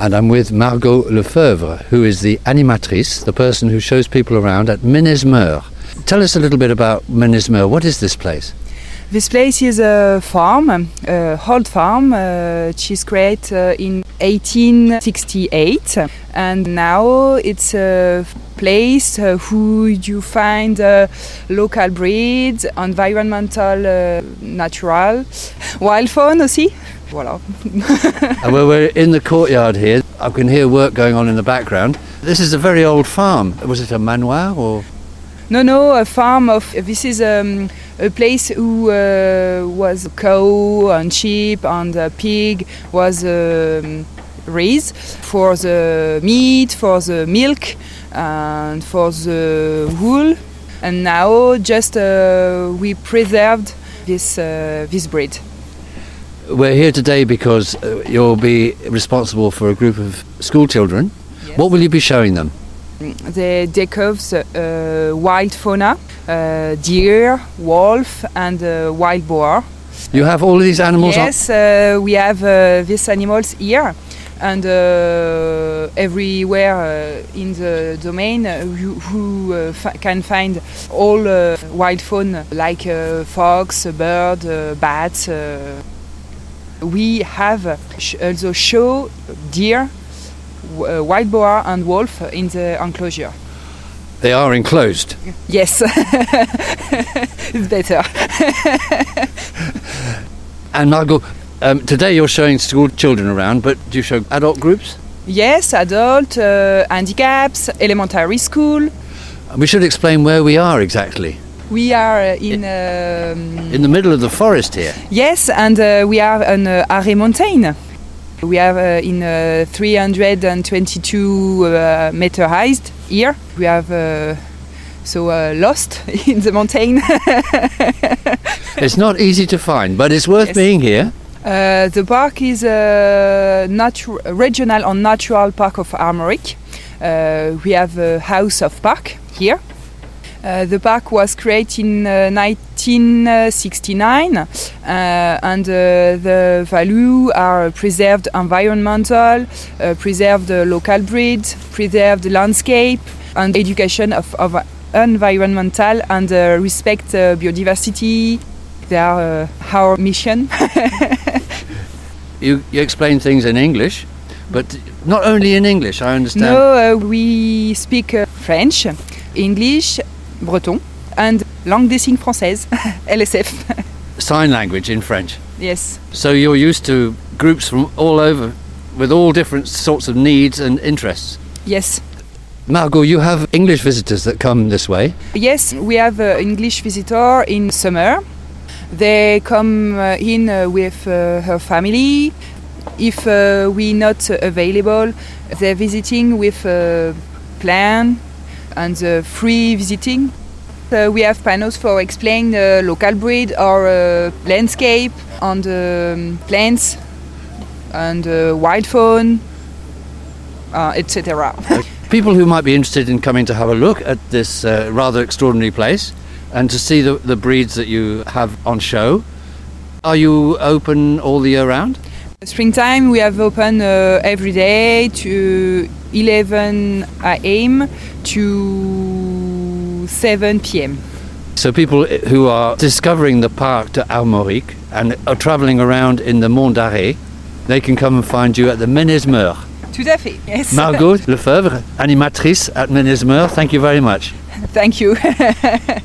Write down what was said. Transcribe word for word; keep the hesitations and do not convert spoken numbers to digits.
and I'm with Margot Lefebvre, who is the animatrice, the person who shows people around at Menesmeur. Tell us a little bit about Menesmeur. What is this place? This place is a farm, a old farm, uh, which is created uh, in eighteen sixty-eight, and now it's a place uh, who you find uh, local breeds, environmental, uh, natural, wild fauna aussi. Voilà. And we're in the courtyard here. I can hear work going on in the background. This is a very old farm. Was it a manoir or? No, no, a farm of. This is um, a place who uh, was cow and sheep and a pig was um, raised for the meat, for the milk, and for the wool. And now just uh, we preserved this uh, this breed. We're here today because uh, you'll be responsible for a group of school children. Yes. What will you be showing them? They discover uh, wild fauna, uh, deer, wolf, and uh, wild boar. You have all of these animals? Yes, uh, we have uh, these animals here, and uh, everywhere uh, in the domain uh, you, who uh, f- can find all uh, wild fauna like uh, fox, bird, uh, bats. Uh. We have uh, sh- also show deer, w- uh, wild boar and wolf in the enclosure. They are enclosed? Yes, it's better. And Margot, um, today you're showing school children around, but do you show adult groups? Yes, adult, uh, handicaps, elementary school. We should explain where we are exactly. We are uh, in... Um, in the middle of the forest here. Yes, and uh, we are on uh, Arrée Montaigne. We are uh, in uh, three hundred twenty-two uh, meter high here. We have uh, so uh, lost in the mountain. It's not easy to find, but it's worth yes. being here. Uh, the park is a natu- regional and natural park of Armorique. Uh, we have a house of park here. Uh, the park was created in uh, nineteen sixty-nine uh, and uh, the value are preserved environmental, uh, preserved uh, local breeds, preserved landscape and education of, of environmental and uh, respect uh, biodiversity. They are uh, our mission. you, you explain things in English, but not only in English, I understand. No, uh, we speak uh, French, English, Breton and langue des signes française, L S F. Sign language in French. Yes. So you're used to groups from all over with all different sorts of needs and interests. Yes. Margot, you have English visitors that come this way. Yes, we have uh, English visitor in summer. They come uh, in uh, with uh, her family. If uh, we're not uh, available, they're visiting with a plan and uh, free visiting. Uh, we have panels for explain the local breed or uh, landscape and um, plants and uh, wild fauna, uh, et cetera. People who might be interested in coming to have a look at this uh, rather extraordinary place and to see the, the breeds that you have on show. Are you open all the year round? Springtime we have open uh, every day to eleven a.m. to seven p.m. So people who are discovering the Parc de Armorique and are travelling around in the Mont d'Arrée, they can come and find you at the Menesmeur. Tout à fait, yes. Margot Lefebvre, animatrice at Menesmeur, thank you very much. Thank you.